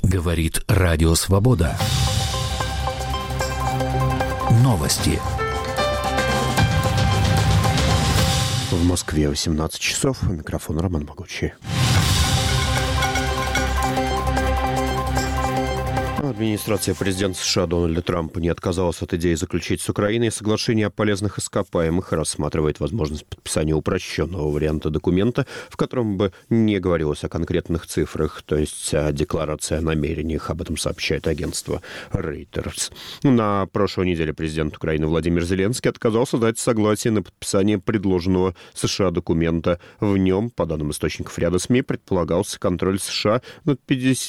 Говорит Радио Свобода. Новости. В Москве 18 часов. Микрофон Роман Могучий. Администрация президента США Дональда Трампа не отказалась от идеи заключить с Украиной соглашение о полезных ископаемых и рассматривает возможность подписания упрощенного варианта документа, в котором бы не говорилось о конкретных цифрах, то есть о декларации о намерениях. Об этом сообщает агентство Reuters. На прошлой неделе президент Украины Владимир Зеленский отказался дать согласие на подписание предложенного США документа. В нем, по данным источников ряда СМИ, предполагался контроль США над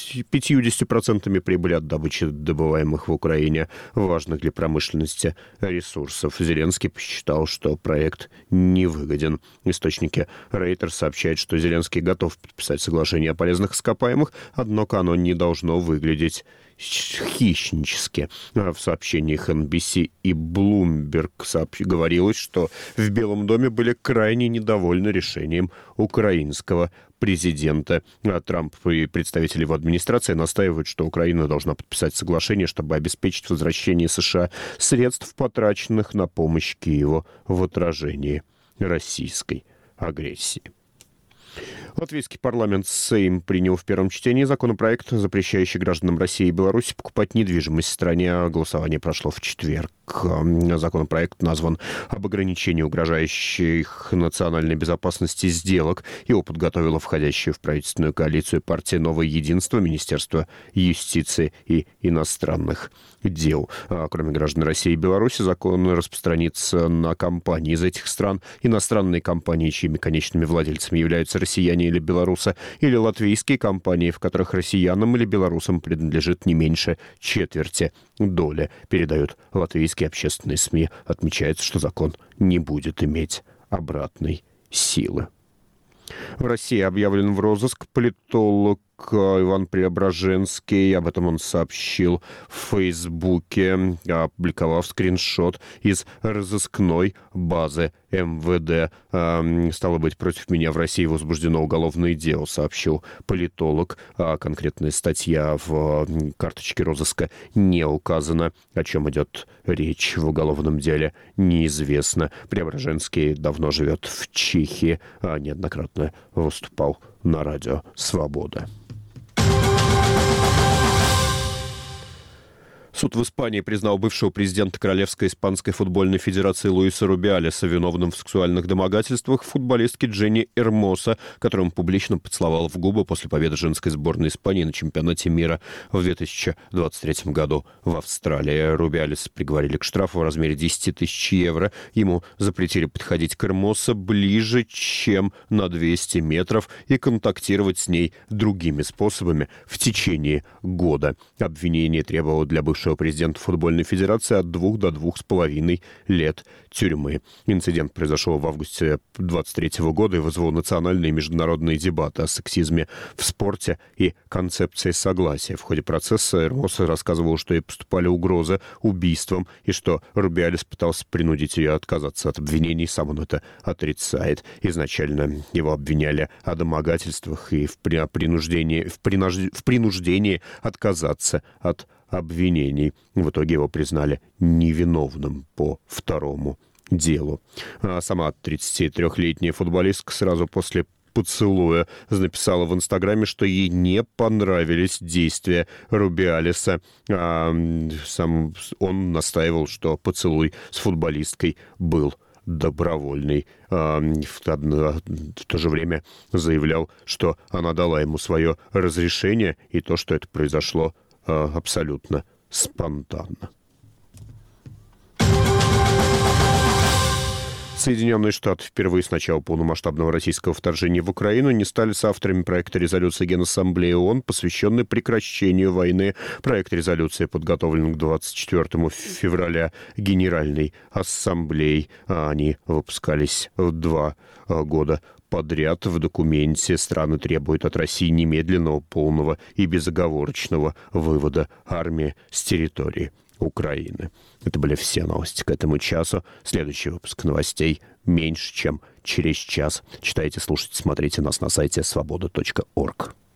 50% прибыли от добычи добываемых в Украине важных для промышленности ресурсов. Зеленский посчитал, что проект невыгоден. Источники Reuters сообщают, что Зеленский готов подписать соглашение о полезных ископаемых, однако оно не должно выглядеть хищнически. В сообщениях NBC и Bloomberg говорилось, что в Белом доме были крайне недовольны решением украинского президента. Трамп и представители его администрации настаивают, что Украина должна подписать соглашение, чтобы обеспечить возвращение США средств, потраченных на помощь Киеву в отражении российской агрессии. Латвийский парламент Сейм принял в первом чтении законопроект, запрещающий гражданам России и Беларуси покупать недвижимость в стране. Голосование прошло в четверг. Законопроект назван «Об ограничении угрожающих национальной безопасности сделок». Его подготовила входящая в правительственную коалицию партия «Новое единство», Министерство юстиции и иностранных дел. Кроме граждан России и Беларуси, закон распространится на компании из этих стран. Иностранные компании, чьими конечными владельцами являются россияне или белорусы, или латвийские компании, в которых россиянам или белорусам принадлежит не меньше четверти доли, передают латвийские общественные СМИ. Отмечается, что закон не будет иметь обратной силы. В России объявлен в розыск политолог Иван Преображенский. Об этом он сообщил в Фейсбуке, опубликовав скриншот из разыскной базы МВД. Стало быть, против меня в России возбуждено уголовное дело, сообщил политолог. Конкретная статья в карточке розыска не указана. О чем идет речь в уголовном деле, неизвестно. Преображенский давно живет в Чехии, неоднократно выступал на радио «Свобода». Суд в Испании признал бывшего президента Королевской испанской футбольной федерации Луиса Рубиалеса виновным в сексуальных домогательствах футболистки Дженни Эрмоса, которую он публично поцеловал в губы после победы женской сборной Испании на чемпионате мира в 2023 году в Австралии. Рубиалеса приговорили к штрафу в размере 10 тысяч евро. Ему запретили подходить к Эрмосе ближе, чем на 200 метров и контактировать с ней другими способами в течение года. Обвинение требовало для бывшего президента футбольной федерации от 2 до 2,5 лет тюрьмы. Инцидент произошел в августе 2023 года и вызвал национальные и международные дебаты о сексизме в спорте и концепции согласия. В ходе процесса Эрмоса рассказывал, что ей поступали угрозы убийством и что Рубиалес пытался принудить ее отказаться от обвинений. Сам он это отрицает. Изначально его обвиняли о домогательствах и в принуждении отказаться от обвинений. В итоге его признали невиновным по второму делу. Сама 33-летняя футболистка сразу после поцелуя написала в Инстаграме, что ей не понравились действия Рубиалеса. Сам он настаивал, что поцелуй с футболисткой был добровольный. В то же время заявлял, что она дала ему свое разрешение, и то, что это произошло абсолютно спонтанно. Соединенные Штаты впервые с начала полномасштабного российского вторжения в Украину не стали соавторами проекта резолюции Генассамблеи ООН, посвященной прекращению войны. Проект резолюции подготовлен к 24 февраля Генеральной Ассамблеей. Они выпускались в 2 года подряд. В документе страны требуют от России немедленного, полного и безоговорочного вывода армии с территории Украины. Это были все новости к этому часу. Следующий выпуск новостей меньше, чем через час. Читайте, слушайте, смотрите нас на сайте svoboda.org.